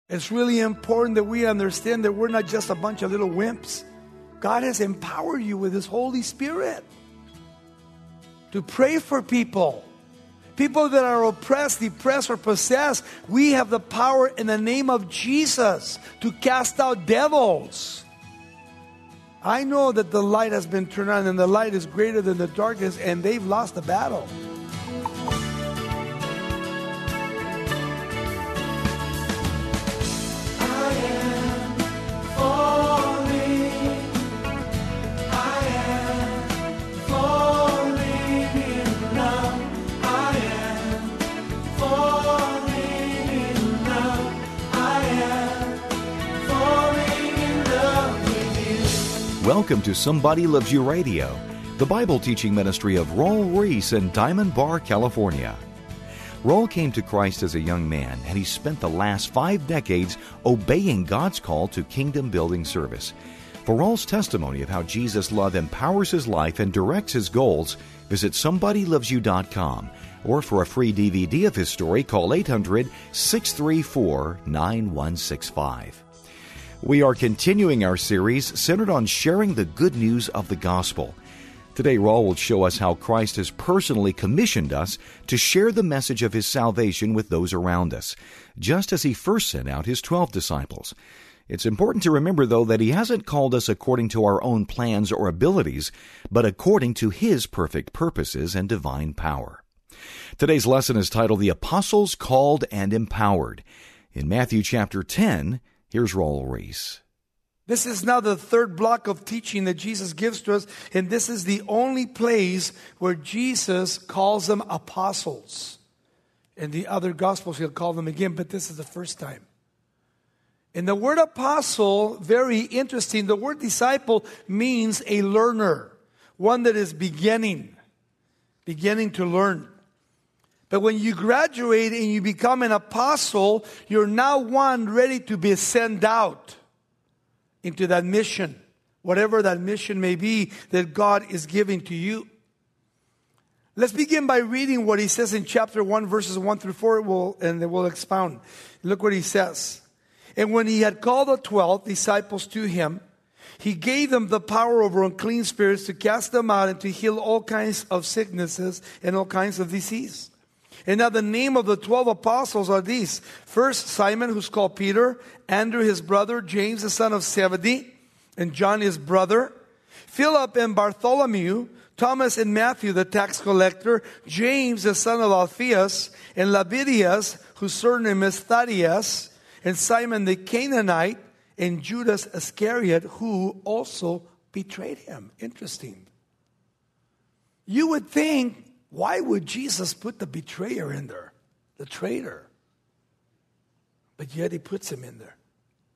It's really important that we understand that we're not just a bunch of little wimps. God has empowered you with His Holy Spirit to pray for people. People that are oppressed, depressed, or possessed. We have the power in the name of Jesus to cast out devils. I know that the light has been turned on and the light is greater than the darkness, and they've lost the battle. Welcome to Somebody Loves You Radio, the Bible teaching ministry of Raul Ries in Diamond Bar, California. Raul came to Christ as a young man, and he spent the last 5 decades obeying God's call to kingdom-building service. For Raul's testimony of how Jesus' love empowers his life and directs his goals, visit SomebodyLovesYou.com, or for a free DVD of his story, call 800-634-9165. We are continuing our series centered on sharing the good news of the gospel. Today, Raul will show us how Christ has personally commissioned us to share the message of His salvation with those around us, just as He first sent out His 12 disciples. It's important to remember, though, that He hasn't called us according to our own plans or abilities, but according to His perfect purposes and divine power. Today's lesson is titled, The Apostles Called and Empowered. In Matthew chapter 10, here's Raul Ries. This is now the third block of teaching that Jesus gives to us, and this is the only place where Jesus calls them apostles. In the other Gospels, He'll call them again, but this is the first time. And the word apostle, very interesting. The word disciple means a learner, one that is beginning to learn. But when you graduate and you become an apostle, you're now one ready to be sent out into that mission, whatever that mission may be that God is giving to you. Let's begin by reading what He says in chapter 1, verses 1 through 4, and then we'll expound. Look what He says. And when He had called the 12 disciples to Him, He gave them the power over unclean spirits to cast them out and to heal all kinds of sicknesses and all kinds of disease. And now the name of the 12 apostles are these. First, Simon, who's called Peter, Andrew, his brother, James, the son of Zebedee, and John, his brother, Philip and Bartholomew, Thomas and Matthew, the tax collector, James, the son of Alphaeus, and Labbaeus, whose surname is Thaddeus, and Simon the Canaanite, and Judas Iscariot, who also betrayed Him. Interesting. You would think, why would Jesus put the betrayer in there? The traitor. But yet He puts him in there.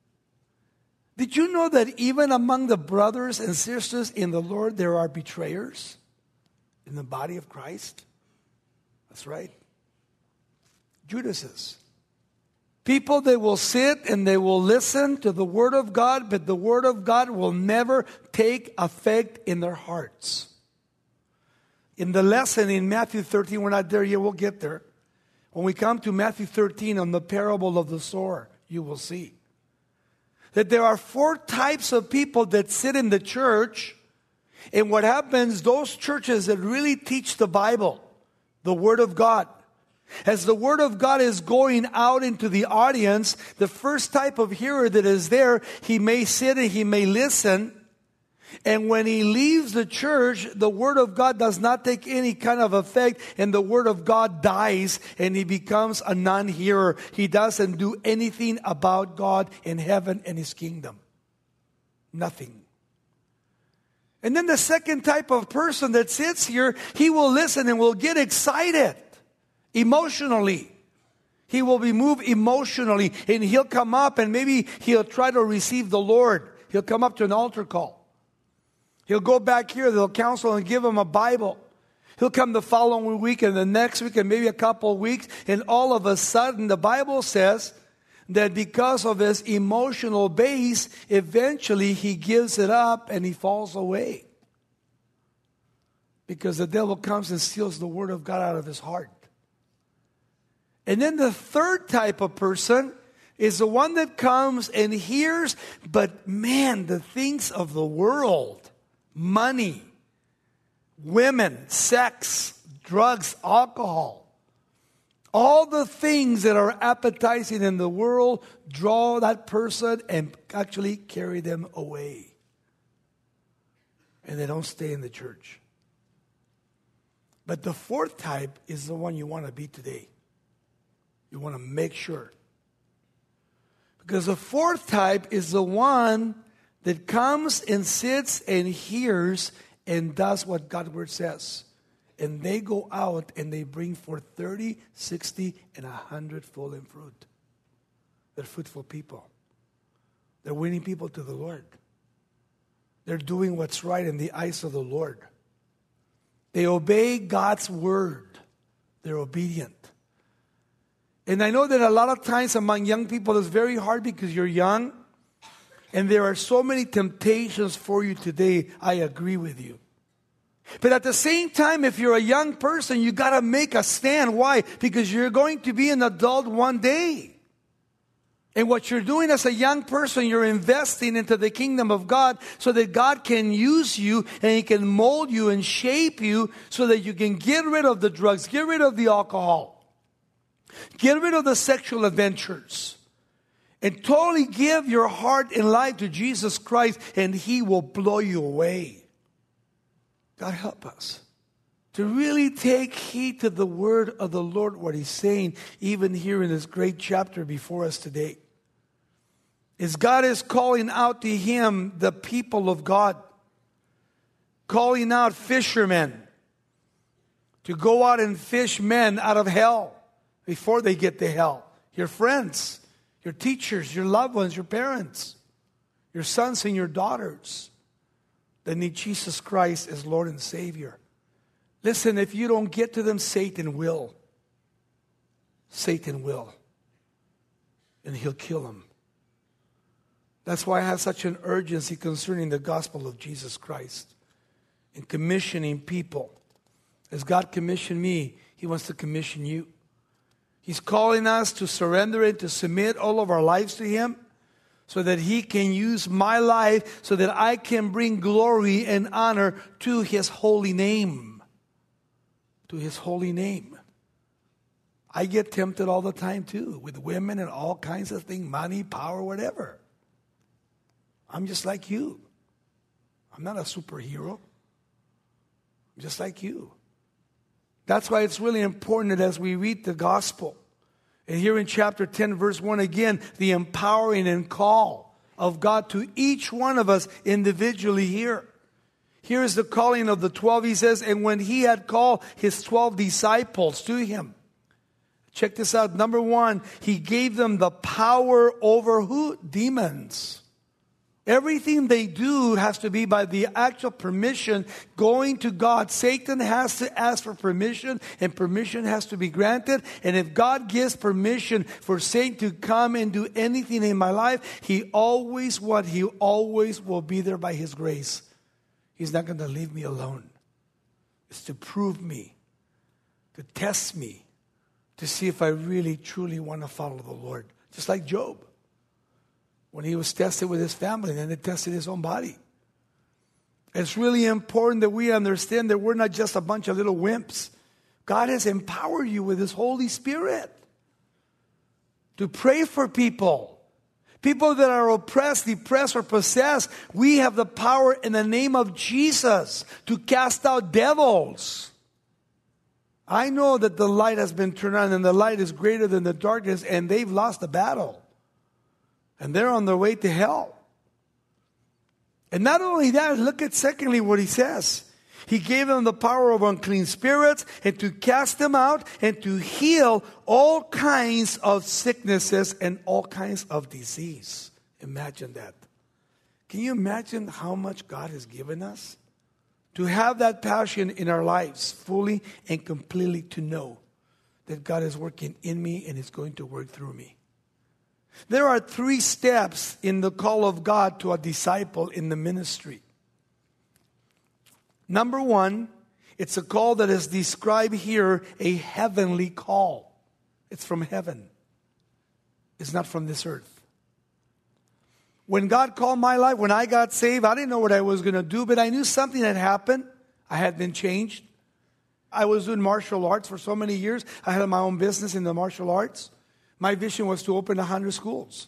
Did you know that even among the brothers and sisters in the Lord, there are betrayers in the body of Christ? That's right. Judases. People that will sit and they will listen to the Word of God, but the Word of God will never take effect in their hearts. In the lesson in Matthew 13, we're not there yet, we'll get there. When we come to Matthew 13 on the parable of the sower, you will see that there are 4 types of people that sit in the church. And what happens, those churches that really teach the Bible, the Word of God, as the Word of God is going out into the audience, the first type of hearer that is there, he may sit and he may listen. And when he leaves the church, the Word of God does not take any kind of effect, and the Word of God dies, and he becomes a non-hearer. He doesn't do anything about God and heaven and His kingdom. Nothing. And then the second type of person that sits here, he will listen and will get excited emotionally. He will be moved emotionally, and he'll come up and maybe he'll try to receive the Lord. He'll come up to an altar call. He'll go back here, they'll counsel and give him a Bible. He'll come the following week and the next week and maybe a couple of weeks, and all of a sudden the Bible says that because of his emotional base, eventually he gives it up and he falls away. Because the devil comes and steals the Word of God out of his heart. And then the third type of person, is the one that comes and hears, but man, the things of the world, money, women, sex, drugs, alcohol, all the things that are appetizing in the world draw that person and actually carry them away. And they don't stay in the church. But the fourth type is the one you want to be today. You want to make sure. Because the fourth type is the one that comes and sits and hears and does what God's word says. And they go out and they bring forth 30, 60, and 100-fold in fruit. They're fruitful people. They're winning people to the Lord. They're doing what's right in the eyes of the Lord. They obey God's word. They're obedient. And I know that a lot of times among young people it's very hard because you're young. And there are so many temptations for you today. I agree with you. But at the same time, if you're a young person, you got to make a stand. Why? Because you're going to be an adult one day. And what you're doing as a young person, you're investing into the kingdom of God so that God can use you and He can mold you and shape you so that you can get rid of the drugs, get rid of the alcohol, get rid of the sexual adventures, and totally give your heart and life to Jesus Christ, and He will blow you away. God help us to really take heed to the word of the Lord, what He's saying, even here in this great chapter before us today. Is God is calling out to Him the people of God, calling out fishermen to go out and fish men out of hell before they get to hell. Your friends, your teachers, your loved ones, your parents, your sons and your daughters that need Jesus Christ as Lord and Savior. Listen, if you don't get to them, Satan will. Satan will. And he'll kill them. That's why I have such an urgency concerning the gospel of Jesus Christ and commissioning people. As God commissioned me, He wants to commission you. He's calling us to surrender and to submit all of our lives to Him so that He can use my life so that I can bring glory and honor to His holy name. To His holy name. I get tempted all the time too with women and all kinds of things, money, power, whatever. I'm just like you. I'm not a superhero. I'm just like you. That's why it's really important that as we read the gospel, and here in chapter 10, verse 1 again, the empowering and call of God to each one of us individually here. Here is the calling of the 12. He says, and when He had called His 12 disciples to Him. Check this out. Number 1, He gave them the power over who? Demons. Everything they do has to be by the actual permission going to God. Satan has to ask for permission, and permission has to be granted. And if God gives permission for Satan to come and do anything in my life, He always will be there by His grace. He's not going to leave me alone. It's to prove me, to test me, to see if I really, truly want to follow the Lord. Just like Job. When he was tested with his family, and then they tested his own body. It's really important that we understand that we're not just a bunch of little wimps. God has empowered you with His Holy Spirit to pray for people. People that are oppressed, depressed, or possessed. We have the power in the name of Jesus to cast out devils. I know that the light has been turned on, and the light is greater than the darkness, and they've lost the battle. And they're on their way to hell. And not only that, look at secondly what He says. He gave them the power of unclean spirits and to cast them out and to heal all kinds of sicknesses and all kinds of disease. Imagine that. Can you imagine how much God has given us? To have that passion in our lives fully and completely, to know that God is working in me and is going to work through me. There are 3 steps in the call of God to a disciple in the ministry. Number 1, it's a call that is described here, a heavenly call. It's from heaven. is not from this earth. When God called my life, when I got saved, I didn't know what I was going to do, but I knew something had happened. I had been changed. I was doing martial arts for so many years. I had my own business in the martial arts. My vision was to open 100 schools.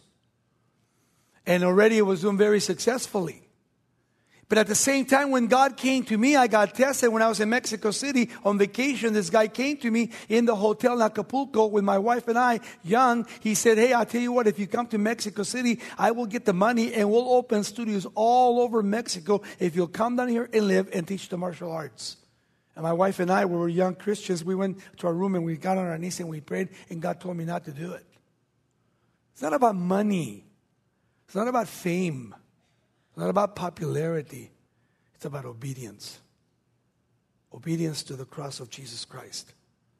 And already it was doing very successfully. But at the same time, when God came to me, I got tested when I was in Mexico City on vacation. This guy came to me in the hotel in Acapulco with my wife and I, young. He said, hey, I'll tell you what, if you come to Mexico City, I will get the money and we'll open studios all over Mexico if you'll come down here and live and teach the martial arts. And my wife and I, we were young Christians. We went to our room and we got on our knees and we prayed, and God told me not to do it. It's not about money. It's not about fame. It's not about popularity. It's about obedience. Obedience to the cross of Jesus Christ.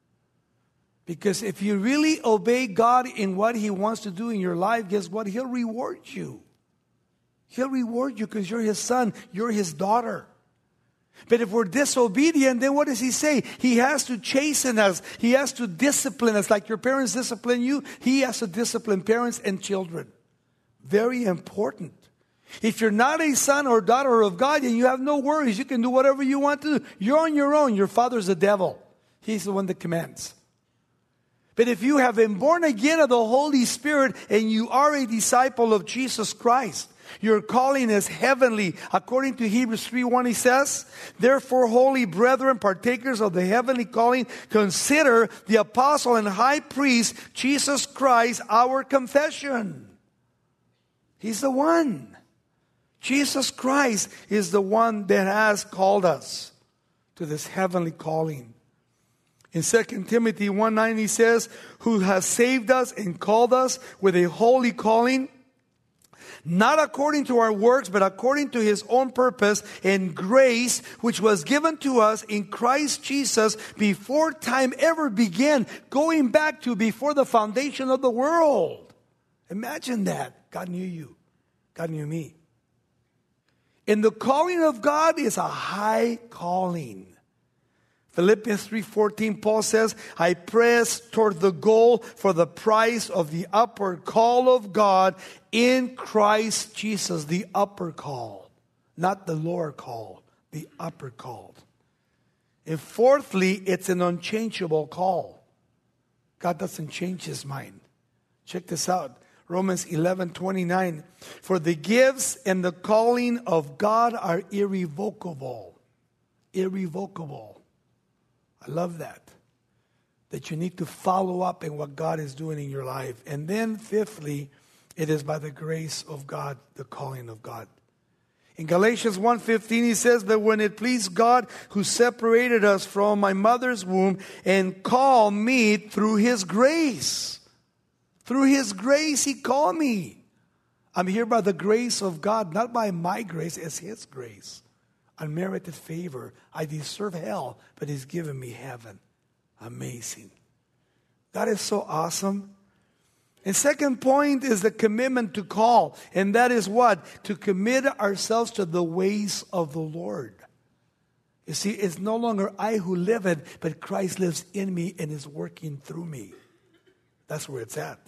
Because if you really obey God in what He wants to do in your life, guess what? He'll reward you. He'll reward you because you're His son. You're His daughter. But if we're disobedient, then what does He say? He has to chasten us. He has to discipline us. Like your parents discipline you, He has to discipline parents and children. Very important. If you're not a son or daughter of God, then you have no worries. You can do whatever you want to do. You're on your own. Your father's the devil. He's the one that commands. But if you have been born again of the Holy Spirit and you are a disciple of Jesus Christ, your calling is heavenly. According to Hebrews 3:1, he says, therefore, holy brethren, partakers of the heavenly calling, consider the apostle and high priest, Jesus Christ, our confession. He's the one. Jesus Christ is the one that has called us to this heavenly calling. In 2 Timothy 1:9, he says, who has saved us and called us with a holy calling, not according to our works, but according to His own purpose and grace, which was given to us in Christ Jesus before time ever began, going back to before the foundation of the world. Imagine that. God knew you. God knew me. And the calling of God is a high calling. Philippians 3:14, Paul says, I press toward the goal for the prize of the upward call of God in Christ Jesus. The upper call, not the lower call, the upper call. And fourthly, it's an unchangeable call. God doesn't change His mind. Check this out. Romans 11:29. For the gifts and the calling of God are irrevocable. Irrevocable. I love that. That you need to follow up in what God is doing in your life. And then fifthly, it is by the grace of God, the calling of God. In Galatians 1:15, he says that when it pleased God who separated us from my mother's womb and called me through His grace. Through His grace, He called me. I'm here by the grace of God, not by my grace, it's His grace. Unmerited favor. I deserve hell, but He's given me heaven. Amazing. God is so awesome. And second point is the commitment to call. And that is what? To commit ourselves to the ways of the Lord. You see, it's no longer I who live it, but Christ lives in me and is working through me. That's where it's at.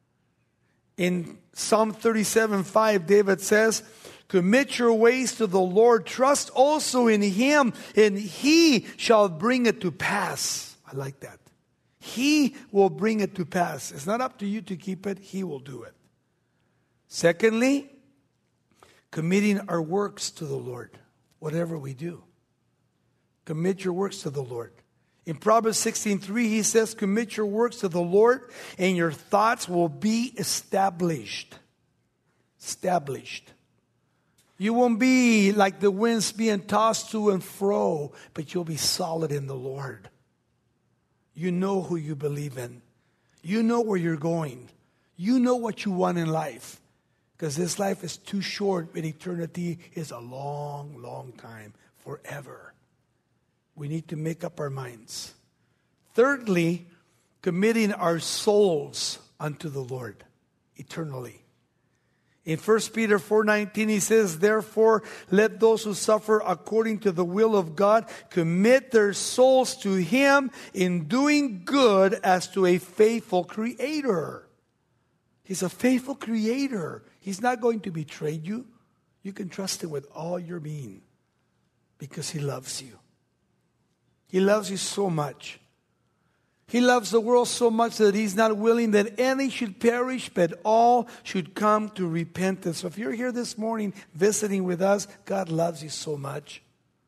In Psalm 37:5, David says, commit your ways to the Lord. Trust also in Him, and He shall bring it to pass. I like that. He will bring it to pass. It's not up to you to keep it. He will do it. Secondly, committing our works to the Lord. Whatever we do. Commit your works to the Lord. In Proverbs 16:3, he says, commit your works to the Lord, and your thoughts will be established. Established. You won't be like the winds being tossed to and fro, but you'll be solid in the Lord. You know who you believe in. You know where you're going. You know what you want in life. Because this life is too short, but eternity is a long, long time, forever. We need to make up our minds. Thirdly, committing our souls unto the Lord eternally. In 1 Peter 4:19, he says, therefore, let those who suffer according to the will of God commit their souls to Him in doing good as to a faithful Creator. He's a faithful creator. He's not going to betray you. You can trust him with all your being because he loves you. He loves you so much. He loves the world so much that he's not willing that any should perish, but all should come to repentance. So if you're here this morning visiting with us, God loves you so much.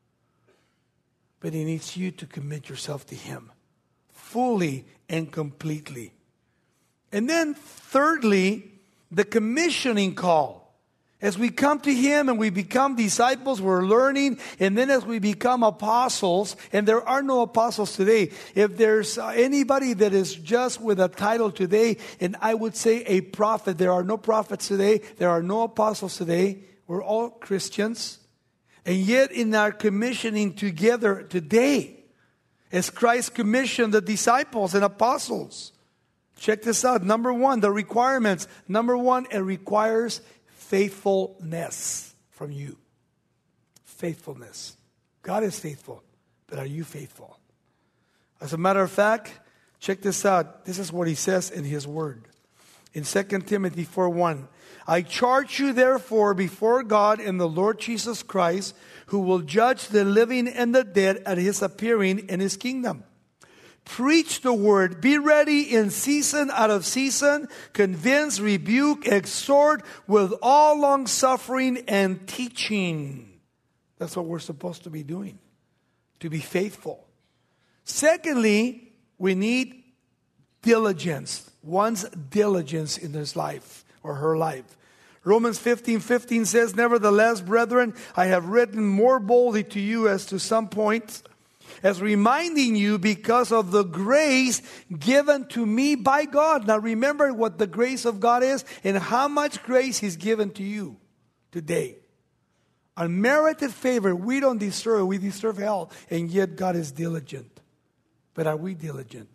But he needs you to commit yourself to him fully and completely. And then thirdly, the commissioning call. As we come to him and we become disciples, we're learning. And then as we become apostles, and there are no apostles today. If there's anybody that is just with a title today, and I would say a prophet, there are no prophets today. There are no apostles today. We're all Christians. And yet in our commissioning together today, as Christ commissioned the disciples and apostles. Check this out. Number one, the requirements. Number one, it requires faithfulness from you. Faithfulness. God is faithful, but are you faithful? As a matter of fact, check this out. This is what he says in his word. In 2 Timothy 4:1, I charge you therefore before God and the Lord Jesus Christ, who will judge the living and the dead at his appearing in his kingdom. Preach the word. Be ready in season, out of season. Convince, rebuke, exhort with all long suffering and teaching. That's what we're supposed to be doing. To be faithful. Secondly, we need diligence. One's diligence in his life or her life. Romans 15:15 says, nevertheless, brethren, I have written more boldly to you as to some points, as reminding you because of the grace given to me by God. Now remember what the grace of God is and how much grace he's given to you today. Unmerited favor, we don't deserve, we deserve hell, and yet God is diligent. But are we diligent,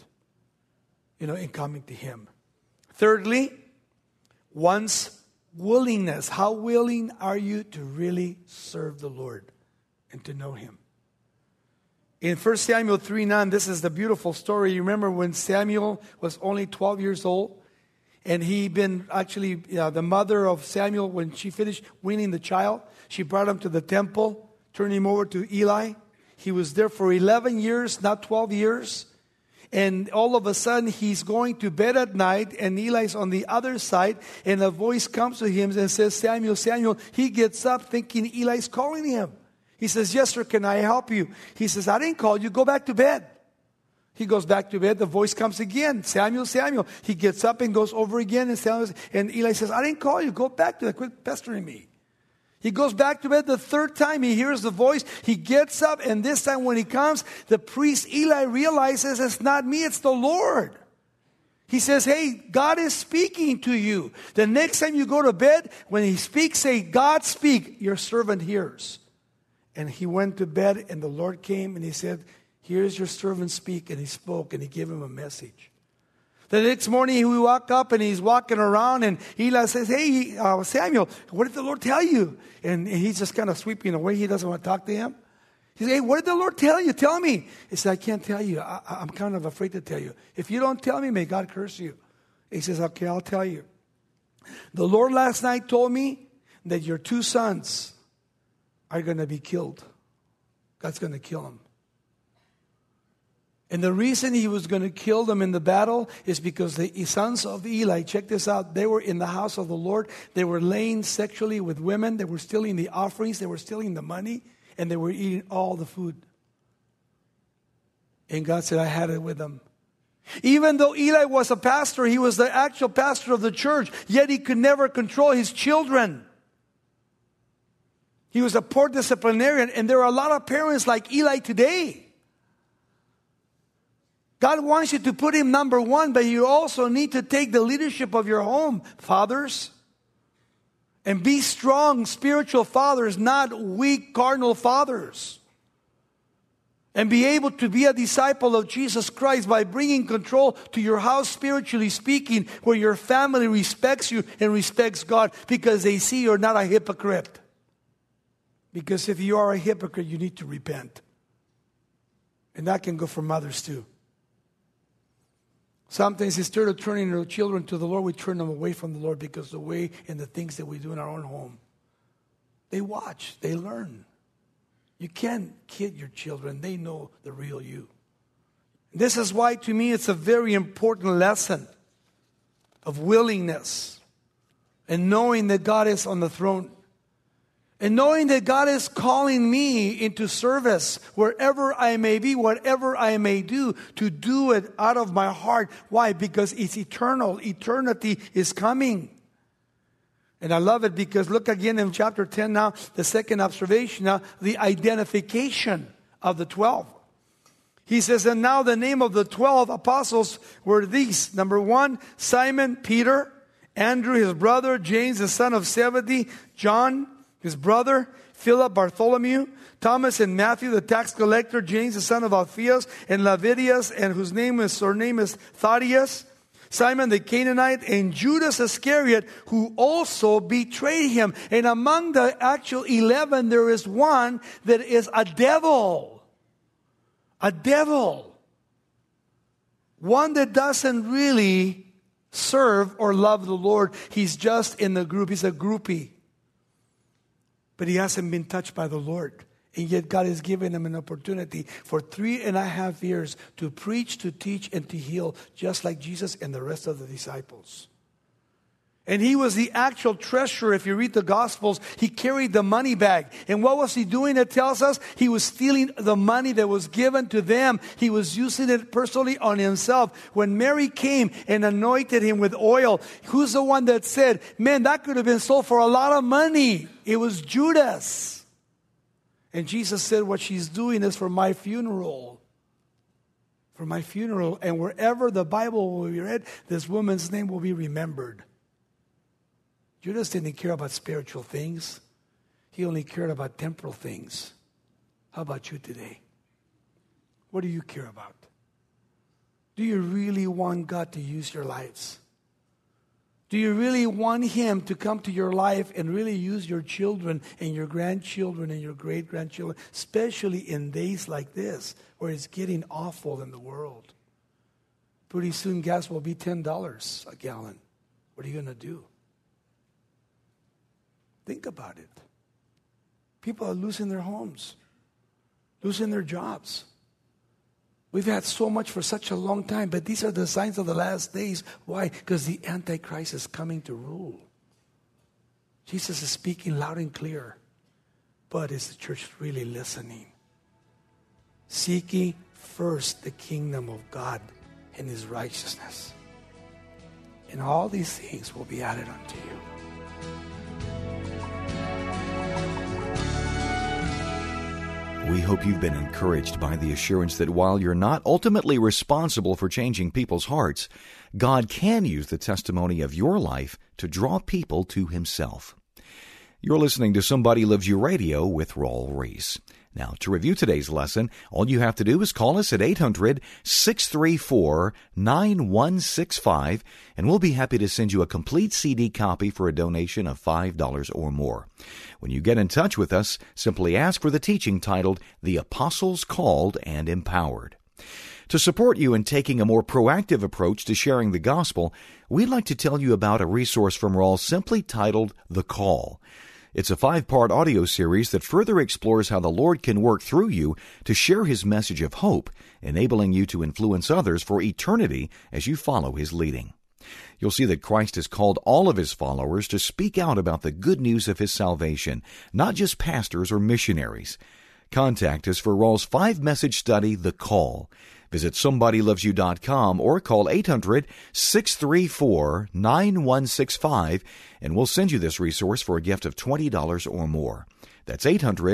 in coming to him? Thirdly, one's willingness. How willing are you to really serve the Lord and to know him? In 1 Samuel 3:9, this is the beautiful story. You remember when Samuel was only 12 years old, and he'd been actually, the mother of Samuel, when she finished weaning the child, she brought him to the temple, turned him over to Eli. He was there for 11 years, not 12 years. And all of a sudden, he's going to bed at night, and Eli's on the other side, and a voice comes to him and says, Samuel, Samuel. He gets up thinking Eli's calling him. He says, yes, sir, can I help you? He says, I didn't call you, go back to bed. He goes back to bed, the voice comes again, Samuel, Samuel. He gets up and goes over again, and Eli says, I didn't call you, go back to bed, quit pestering me. He goes back to bed the third time, he hears the voice, he gets up, and this time when he comes, the priest Eli realizes it's not me, it's the Lord. He says, hey, God is speaking to you. The next time you go to bed, when he speaks, say, God speak, your servant hears. And he went to bed, and the Lord came, and he said, here's your servant speak. And he spoke, and he gave him a message. The next morning, he woke up, and he's walking around, and Eli says, hey, Samuel, what did the Lord tell you? And he's just kind of sweeping away. He doesn't want to talk to him. He says, hey, what did the Lord tell you? Tell me. He said, I can't tell you. I'm kind of afraid to tell you. If you don't tell me, may God curse you. He says, okay, I'll tell you. The Lord last night told me that your two sons are going to be killed. God's going to kill them. And the reason he was going to kill them in the battle is because the sons of Eli, check this out, they were in the house of the Lord. They were laying sexually with women. They were stealing the offerings. They were stealing the money. And they were eating all the food. And God said, I had it with them. Even though Eli was a pastor, he was the actual pastor of the church, yet he could never control his children. He was a poor disciplinarian, and there are a lot of parents like Eli today. God wants you to put him number one, but you also need to take the leadership of your home, fathers. And be strong spiritual fathers, not weak carnal fathers. And be able to be a disciple of Jesus Christ by bringing control to your house, spiritually speaking, where your family respects you and respects God because they see you're not a hypocrite. Because if you are a hypocrite, you need to repent. And that can go for mothers too. Sometimes instead of turning our children to the Lord, we turn them away from the Lord because the way and the things that we do in our own home. They watch, they learn. You can't kid your children. They know the real you. This is why, to me, it's a very important lesson of willingness and knowing that God is on the throne. And knowing that God is calling me into service wherever I may be, whatever I may do, to do it out of my heart. Why? Because it's eternal. Eternity is coming. And I love it because look again in chapter 10 now, the second observation now, the identification of the 12. He says, and now the name of the 12 apostles were these. Number 1, Simon Peter, Andrew his brother, James the son of Zebedee, John his brother, Philip, Bartholomew, Thomas and Matthew the tax collector, James the son of Alphaeus, and Leviticus, and whose surname is Thaddeus, Simon the Canaanite, and Judas Iscariot, who also betrayed him. And among the actual 11, there is one that is a devil. A devil. One that doesn't really serve or love the Lord. He's just in the group. He's a groupie. But he hasn't been touched by the Lord. And yet God has given him an opportunity for 3.5 years to preach, to teach, and to heal, just like Jesus and the rest of the disciples. And he was the actual treasurer. If you read the Gospels, he carried the money bag. And what was he doing? It tells us he was stealing the money that was given to them. He was using it personally on himself. When Mary came and anointed him with oil, who's the one that said, man, that could have been sold for a lot of money? It was Judas. And Jesus said, what she's doing is for my funeral. For my funeral. And wherever the Bible will be read, this woman's name will be remembered. Judas didn't care about spiritual things. He only cared about temporal things. How about you today? What do you care about? Do you really want God to use your lives? Do you really want Him to come to your life and really use your children and your grandchildren and your great-grandchildren, especially in days like this where it's getting awful in the world? Pretty soon gas will be $10 a gallon. What are you going to do? Think about it. People are losing their homes, losing their jobs. We've had so much for such a long time, but these are the signs of the last days. Why? Because the Antichrist is coming to rule. Jesus is speaking loud and clear. But is the church really listening? Seek ye first the kingdom of God and His righteousness, and all these things will be added unto you. We hope you've been encouraged by the assurance that while you're not ultimately responsible for changing people's hearts, God can use the testimony of your life to draw people to Himself. You're listening to Somebody Loves You Radio with Raul Ries. Now, to review today's lesson, all you have to do is call us at 800-634-9165, and we'll be happy to send you a complete CD copy for a donation of $5 or more. When you get in touch with us, simply ask for the teaching titled, The Apostles Called and Empowered. To support you in taking a more proactive approach to sharing the gospel, we'd like to tell you about a resource from Raul simply titled, The Call. It's a 5-part audio series that further explores how the Lord can work through you to share His message of hope, enabling you to influence others for eternity as you follow His leading. You'll see that Christ has called all of His followers to speak out about the good news of His salvation, not just pastors or missionaries. Contact us for Raul's 5-message study, The Call. Visit SomebodyLovesYou.com or call 800-634-9165, and we'll send you this resource for a gift of $20 or more. That's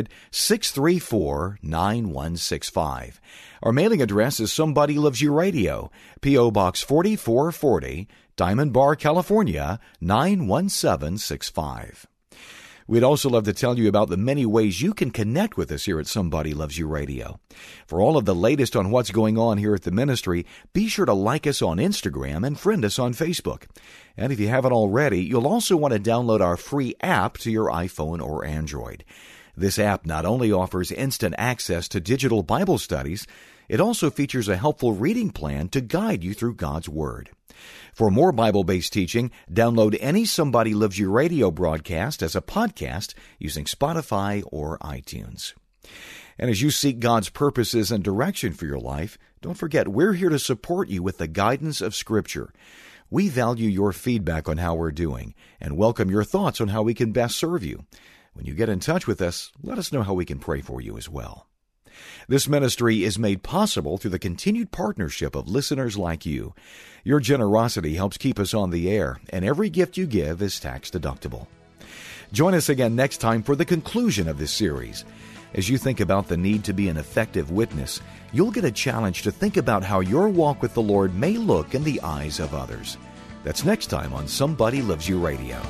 800-634-9165. Our mailing address is Somebody Loves You Radio, P.O. Box 4440, Diamond Bar, California, 91765. We'd also love to tell you about the many ways you can connect with us here at Somebody Loves You Radio. For all of the latest on what's going on here at the ministry, be sure to like us on Instagram and friend us on Facebook. And if you haven't already, you'll also want to download our free app to your iPhone or Android. This app not only offers instant access to digital Bible studies, it also features a helpful reading plan to guide you through God's Word. For more Bible-based teaching, download any Somebody Loves You radio broadcast as a podcast using Spotify or iTunes. And as you seek God's purposes and direction for your life, don't forget we're here to support you with the guidance of Scripture. We value your feedback on how we're doing and welcome your thoughts on how we can best serve you. When you get in touch with us, let us know how we can pray for you as well. This ministry is made possible through the continued partnership of listeners like you. Your generosity helps keep us on the air, and every gift you give is tax deductible. Join us again next time for the conclusion of this series. As you think about the need to be an effective witness, you'll get a challenge to think about how your walk with the Lord may look in the eyes of others. That's next time on Somebody Loves You Radio.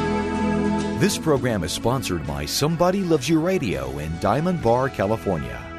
This program is sponsored by Somebody Loves You Radio in Diamond Bar, California.